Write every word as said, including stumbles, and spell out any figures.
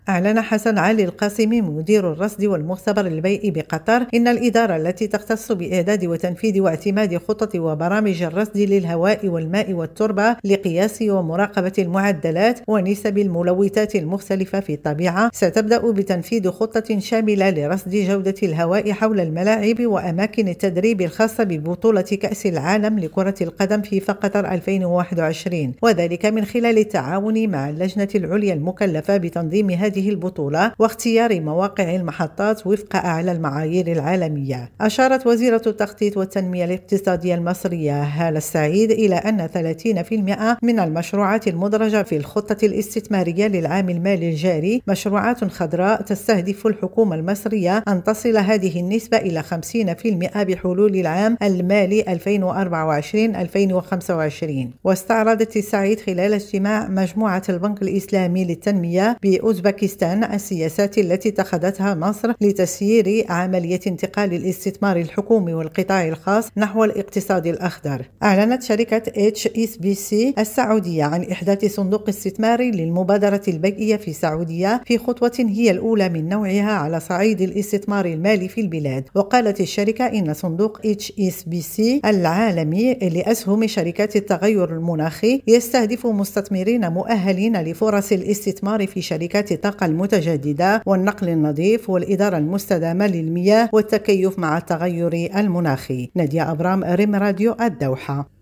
أعلن حسن علي القاسمي مدير الرصد والمختبر البيئي بقطر إن الإدارة التي تختص بإعداد وتنفيذ واعتماد خطط وبرامج الرصد للهواء والماء والتربة لقياس ومراقبة المعدلات ونسب الملوثات المختلفة في الطبيعة ستبدأ بتنفيذ خطة شاملة لرصد جودة الهواء حول الملاعب وأماكن التدريب الخاصة ببطولة كأس العالم لكرة القدم فيفا قطر ألفين وواحد وعشرين، وذلك من خلال التعاون مع اللجنة العليا المكلفة بتنظيم هذه البطولة واختيار مواقع المحطات وفق أعلى المعايير العالمية. أشارت وزيرة التخطيط والتنمية الاقتصادية المصرية هالة السعيد إلى أن ثلاثين بالمئة من المشروعات المدرجة في الخطة الاستثمارية للعام المالي الجاري مشروعات خضراء تستهدف الحكومة المصرية أن تصل هذه النسبة إلى خمسين بالمئة بحلول العام المالي ألفين وأربعة وعشرين ألفين وخمسة وعشرين. واستعرضت السعيد خلال اجتماع مجموعة البنك الإسلامي للتنمية بأوزبكستان السياسات التي اتخذتها مصر لتسيير عملية انتقال الاستثمار الحكومي والقطاع الخاص نحو الاقتصاد الأخضر. أعلنت شركة إتش إس بي سي السعودية عن إحداث صندوق استثماري للمبادرة البيئية في السعودية في خطوة هي الأولى من نوعها على صعيد الاستثمار المالي في البلاد. وقالت الشركة إن صندوق إتش إس بي سي العالمي لأسهم شركات التغير المناخي يستهدف مستثمرين مؤهلين لفرص الاستثمار في شركات الطاقة المتجددة والنقل النظيف والإدارة المستدامة للمياه والتكيف مع التغير المناخي. نادية أبرام، ريم راديو، الدوحة.